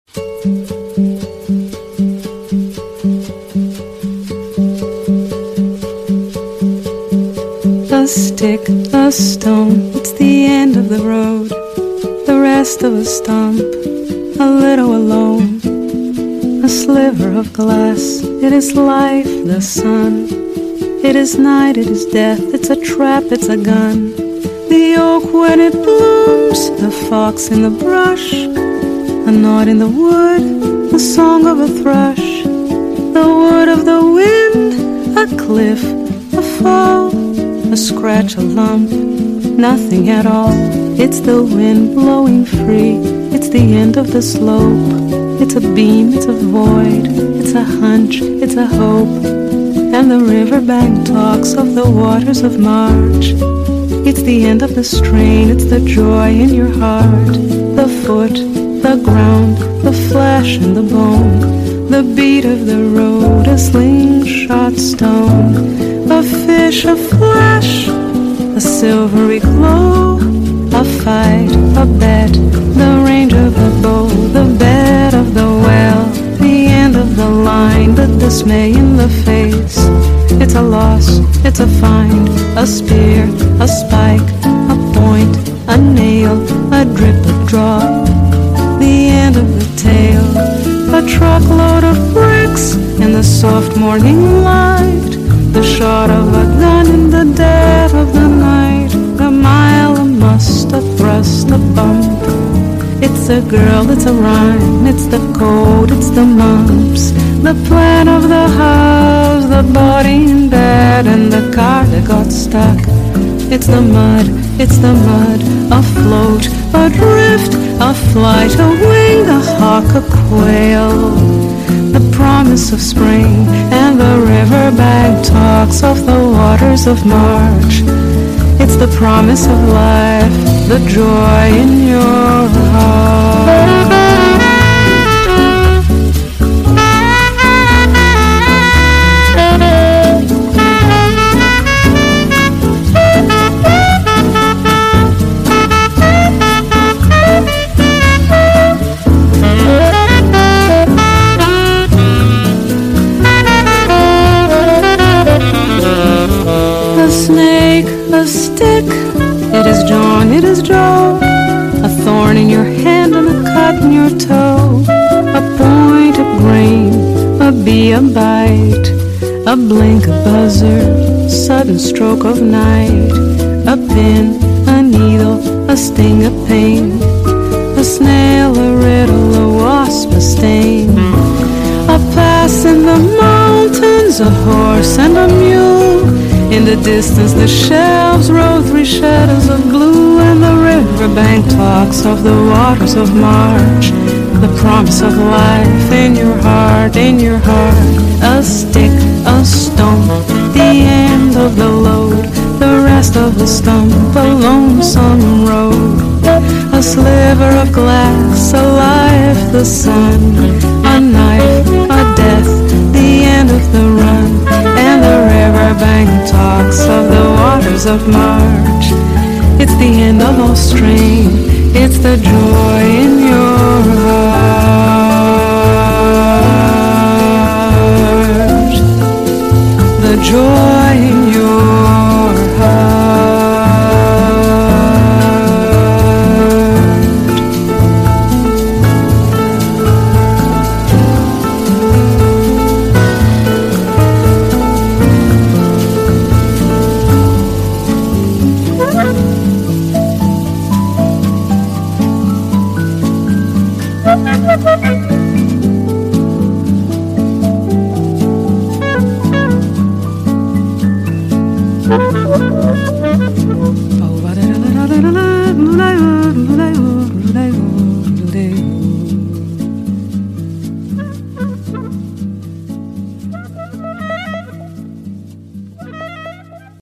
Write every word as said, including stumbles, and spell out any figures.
A stick, a stone, it's the end of the road. The rest of a stump, a little alone. A sliver of glass, it is life, the sun. It is night, it is death, it's a trap, it's a gun. The oak when it blooms, the fox in the brush, a knot in the wood, the song of a thrush. The wood of the wind, a cliff, a fall, a scratch, a lump, nothing at all. It's the wind blowing free, it's the end of the slope. It's a beam, it's a void, it's a hunch, it's a hope. And the riverbank talks of the waters of March. It's the end of the strain, it's the joy in your heart. The foot, the ground, the flesh and the bone. The beat of the road, a slingshot stone. A fish, a flash, a silvery glow. A fight, a bet, the range of the bow. The bed of the well, the end of the line. The dismay in the face, it's a loss, it's a find. A spear, a spike, a point, a nail, a drip, a drop, the end of the tale. A truckload of bricks in the soft morning light. The shot of a gun in the dead of the night. A mile, a must, a thrust, a bump. It's a girl, it's a rhyme, it's the code, it's the mumps. The plan of the house, the body in bed, and the car that got stuck. It's the mud, it's the mud, afloat, adrift, a flight, a wing, a hawk, a quail. The promise of spring, and the riverbank talks of the waters of March. It's the promise of life, the joy in your heart. A stick, it is John, it is Joe. A thorn in your hand and a cut in your toe. A point, a grain, a bee, a bite. A blink, a buzzer, sudden stroke of night. A pin, a needle, a sting, a pain. A snail, a riddle, a wasp, a stain. A pass in the mountains, a horse and a mule. In the distance the shelves roll three shadows of blue. And the riverbank talks of the waters of March. The promise of life in your heart, in your heart. A stick, a stone, the end of the load. The rest of the stump, a lonesome road. A sliver of glass, a life, the sun. A knife, a death, the end of the run. And the riverbank talks of the waters of March. It's the end of all strain, it's the joy in your heart.